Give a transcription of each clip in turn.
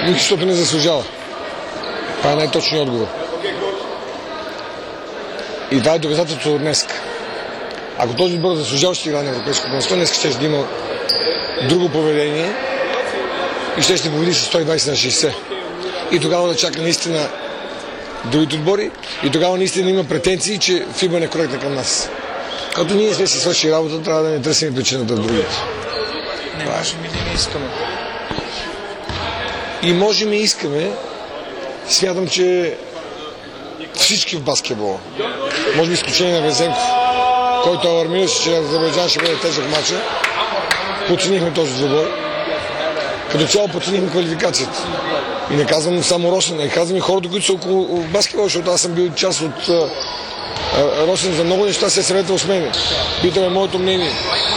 защото не заслужава. Това е най-точният отговор. И това е доказателство от днес. Ако този отбор заслужава, ще играе на европейско първенство, днес ще има друго поведение и ще победи с 120 на 60. И тогава да чака наистина другите отбори и тогава наистина има претенции, че ФИБА не е коректна към нас. Като ние сме си свършили работа, трябва да не търсим причината в другите. Не можем и да не искаме. И можем и искаме. Смятам, че всички в баскетбола, може би изключение на Везенков, който алармираше, че Азербайджан ще бъде тежък матч, подценихме този двубой. Като цяло подценихме квалификацията. И не казвам само Росен, не казвам и хората, които са около баскетбола, защото аз съм бил част от Росен за много неща, се е съветвал с мен. Питаме моето мнение.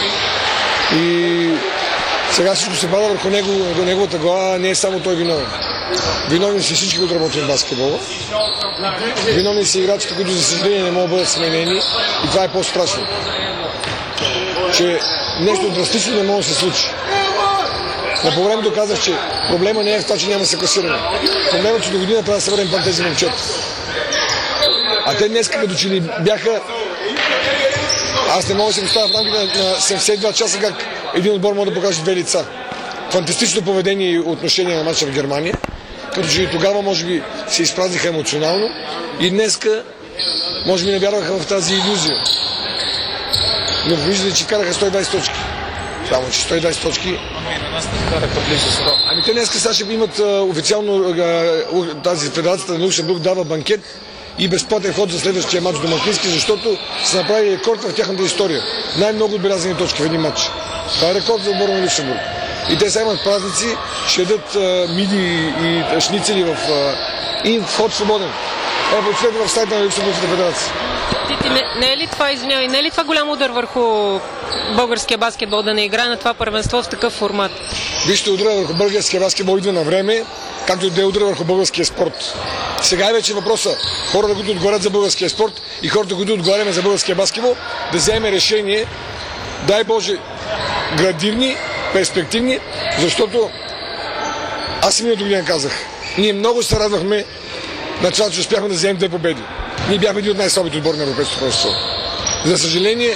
И сега всичко се пада върху неговата глава, не е само той виновен. Виновни са всички, които работят в баскетбола. Виновни са играчите, които за съжаление не могат да бъдат сменени. И това е по-страшно. Че нещо драстично не може да се случи. На по времето казах, че проблема не е в това, че няма съкласиране. Проблема е, че до година трябва да се върнем пак тези момчета. А те днес, като че ли бяха... Аз не мога да се поставя в рамките на 72 часа как един отбор може да покаже две лица. Фантастично поведение и отношение на матча в Германия, като че и тогава може би се изпразниха емоционално и днеска може би не вярваха в тази илюзия. Но виждате, че караха 120 точки. Само, че 120 точки... Ама и на нас не караха близо 100. Ами те днеска сега ще имат официално тази федерацията на Люксембург дава банкет и безплатен ход за следващия матч домакински, защото са направили рекорд в тяхната история. Най-много отбелязани точки в един матч. Това е рекорд за отбора на Люксембург. И те сега имат празници, ще ядат миди и шницели и вход свободен. Прочетете в сайта на Люксембургската федерация. Тити, не е ли това, извинявай, не е ли това голям удар върху българския баскетбол да не играе на това първенство в такъв формат? Вижте, удара върху българския баскетбол идва на време, както да е удара върху българския спорт. Сега е вече въпроса хората, които отговарят за българския спорт и хората, които отговаряме за българския баскетбол, да вземе решение, дай Боже, градивни, перспективни, защото аз и миналата година казах, ние много се радвахме на това, че успяхме да вземем 2 победи. Ние бяхме един от най-слабите отбори на европейското първенство. За съжаление,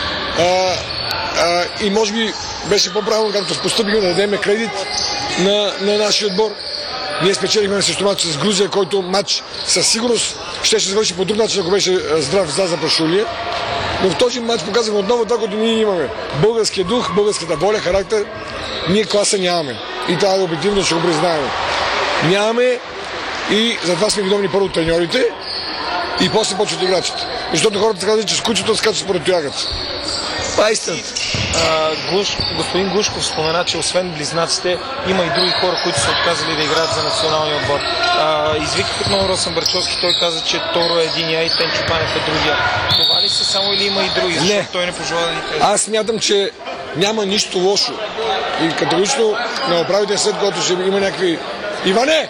и може би беше по-правилно, както постъпихме, да дадем кредит на нашия отбор. Ние спечелихме също матч с Грузия, който матч със сигурност ще завърши по друг начин, ако беше здрав за Пашулия. Но в този матч показахме отново това, което ние имаме. Българския дух, българската воля, характер. Ние класа нямаме. И това е обективно, ще го признаем. Нямаме и затова сме виновни първо треньорите и после почват играчите. Защото хората казват, че с кучето скачат според тоягата. Това е истината. Господин Глушков спомена, че освен близнаците има и други хора, които са отказали да играят за националния отбор. Извиках отново Росен Барчовски, той каза, че Торо е единия и Тенчо Панев е другия. Това ли са само или има и други? Защото той не пожелава да ни каже. Аз смятам, че няма нищо лошо. И категорично на управителен съд, който ще има някакви... Иване!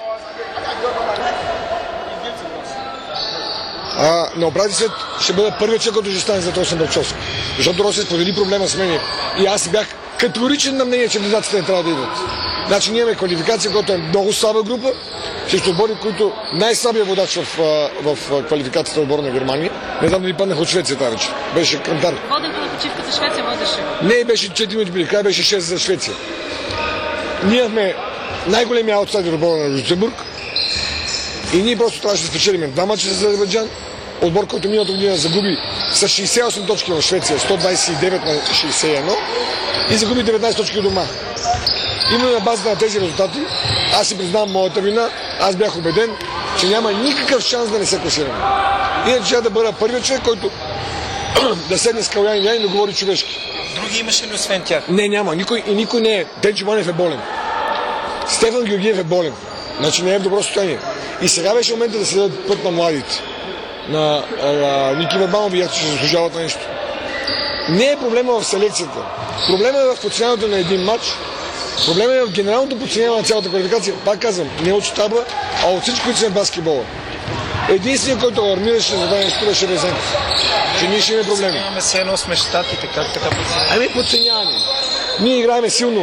На управителен съд ще бъде първият човек, който ще стане за Росен Барчовски. Защото Росен сподели проблема с мен. И аз бях категоричен на мнение, че близнаците не трябва да идват. Значи ние имаме квалификация, която е много слаба група, срещу отбори, които най-слабия водач в квалификацията на отбора на Германия. Не знам дали паднах от Швеция тази вечер. Беше Кантар. Воденето на почивка за Швеция водеше. Не, беше 4 минути били, край беше 6 за Швеция. Ние имахме най-големия аутсайдер отбора на Люксембург и ние просто трябваше да спечелим 2 мача за Азербайджан. Отбор, който миналата година загуби с 68 точки в Швеция, 129 на 61 и загуби 19 точки дома. Именно на базата на тези резултати, аз си признавам моята вина, аз бях убеден, че няма никакъв шанс да не се класираме. Иначе трябва да бъда първият човек, който да седне с Калян и да говори човешки. Други имаше ли освен тях? Не, няма. Никой не е. Тенчо Панев е болен. Стефан Георгиев е болен. Значи не е в добро състояние. И сега беше момента да се дадат път на младите. На Ники Върбанов видях, че заслужават на нещо. Не е проблема в селекцията. Проблема е в подценяването на един матч. Проблема е в генералното подценяване на цялата квалификация. Пак казвам, не от щаба, а от всички, които са в баскетбола. Единственият, който алармираше за това нещо, беше Везенков. Че ние ще имаме проблеми. Имаме се едно с мечтатите, как така подценяваме? Ами подценяваме. Ние играем силно.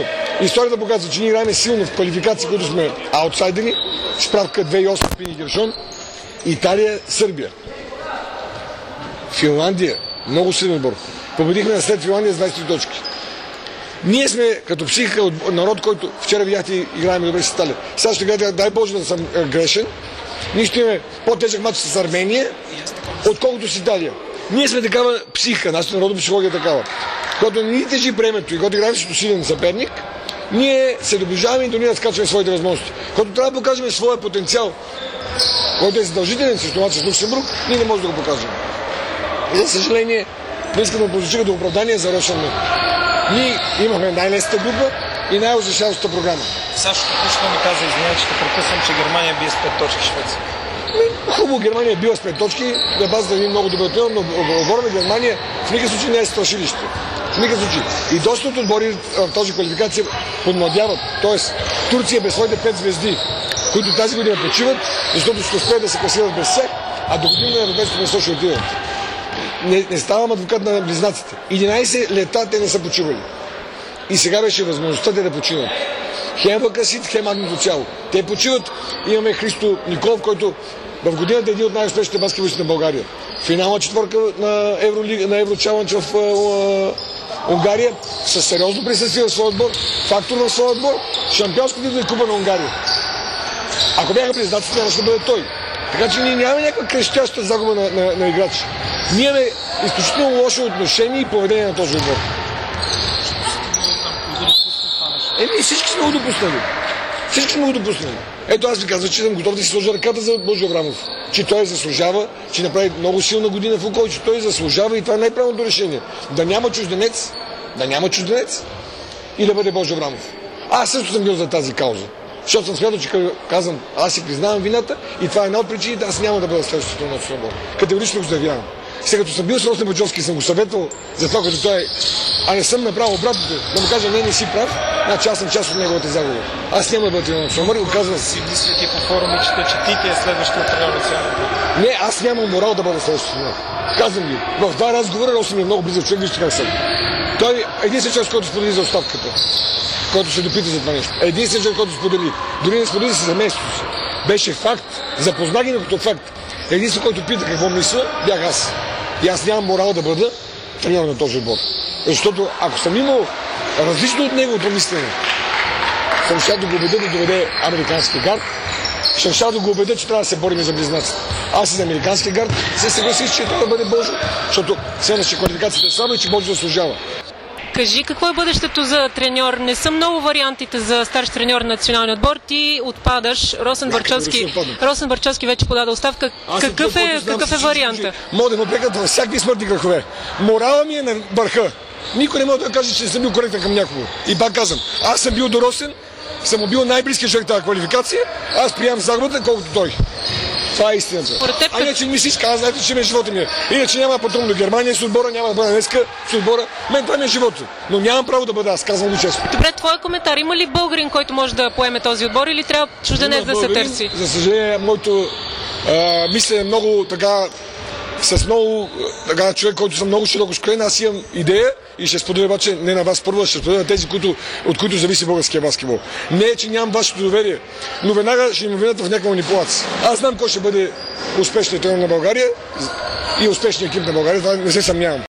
Историята показва, че ние играем силно в квалификации, които сме аутсайдери. Справка 2008 Пини Гершон. Италия, Сърбия. Финландия. Много силен отбор. Победихме след Финландия с 23 точки. Ние сме като психика народ, който вчера видяхте играем добре с Италия. Сега ще гледате, дай Боже да съм грешен. Ние ще имаме по-тежък матч с Армения, отколкото с Италия. Ние сме такава психика, нашата народна психология е такава. Когато не ни тежи времето и когато играем срещу силен съперник, ние се доближаваме и до ние да скачаме своите възможности. Когато трябва да покажем своя потенциал, който е задължителен срещу матча с Люксембург, ние не можем да го покажем. И за съжаление, не искам да позичиха до оправдание за Росен. Ние имахме най-лесната група и най-ужасяващата програма. Сашо току-що ми каза, извинявай, че те прекъсвам, че Германия бие с 5 точки Швеция. Хубаво, Германия била с 5 точки, на база да един много добър тренер, но отбора на Германия в никакъв случай не е страшилище. В никакъв случай. И доста от отбори в този квалификация подмладяват. Тоест, Турция без своите 5 звезди, които тази година почиват, защото ще успеят да се класират без всех, а до година на европейското место ще отидат. Не ставам адвокат на близнаците. 11 лета те не са почивали. И сега беше възможността те да починат. Хем Вакасит, хем Агното цяло. Те почиват. Имаме Христо Николов, който в годината е един от най-успешните баскетболисти на България. Финална четвърка на Еврочалънч в Унгария, със сериозно присъствие в своя отбор, фактор в своя отбор, шампионска титла и купа на Унгария. Ако бяха близнаците, нямаше да бъде той. Така че ние нямаме някаква крещяща загуба на играчи. Ние имаме изключително лошо отношение и поведение на този отбор. Всички сме го допуснали. Всички сме го допуснали. Ето аз ви казвам, че съм готов да си сложа ръката за Божи Аврамов. Че той заслужава, че направи много силна година в Лукойл, че той заслужава и това е най-правилното решение. Да няма чужденец и да бъде Божи Аврамов. Аз също съм бил за тази кауза. Защото съм смятал, че казвам, аз си признавам вината и това е една от причините, аз няма да бъда следващото на отбор. Категорично го заявявам. Сега като съм бил с Росен Бачовски и съм го съветвал за това, като той а не съм направил обратното, да му кажа, не си прав, значи аз съм част от неговата загуба. Аз няма да бъда тренер на Сомър и го казвам. Си мислят и по форумичета, че ти е следващия тренер на националния. Не, аз нямам морал да бъда следващия тренер. Казвам ги. В два разговора Росен е много близък човек, вижте как съм. Той е единствен човек, който сподели за оставката, който се допита за това нещо. Единствен човек, който сподели. Дори не сподели се за местото си. Беше факт. Запозна ги като факт. Единствен, който пита какво мисля, бях аз. И аз нямам морал да бъда треньор на този отбор. Защото ако съм имал различно от неговото мислене, съм щял да го убедя да доведе американски гард, съм щял да го убедя, че трябва да се борим за близнаците. Аз и за американски гард се съгласих, че трябва да бъде Божо, защото следваща квалификацията е слаба и че Божо заслужава. Кажи, какво е бъдещето за треньор? Не са много вариантите за старш треньор на националния отбор. Ти отпадаш. Росен Барчовски вече подаде оставка. Какъв е варианта? Мога да ме прекат във всякакви смъртни грехове. Морала ми е на върха. Никой не може да каже, че не съм бил коректен към някого. И пак казвам, аз съм бил до Росен, съм бил най-близкият човек тази квалификация, аз приемам загубата, колкото той. Това е истината. А иначе не ми си иска, знаете, че ми е живота ми е. Иначе няма потом до Германия с отбора, няма да бъда днеска с отбора. Мен това ми е живота. Но нямам право да бъда аз, казвам го честно. Добре, твой коментар. Има ли българин, който може да поеме този отбор или трябва чужденец да се търси? За съжаление, моето мисля е много така, с много така, човек, който съм много широко школен. Аз имам идея и ще споделя обаче не на вас първо, ще споделя на тези, от които зависи българския баскетбол. Не е, че нямам вашето доверие, но веднага ще им обвинят в някаква манипулация. Аз знам кой ще бъде успешният тренер на България и успешният екип на България, това не се съмнявам.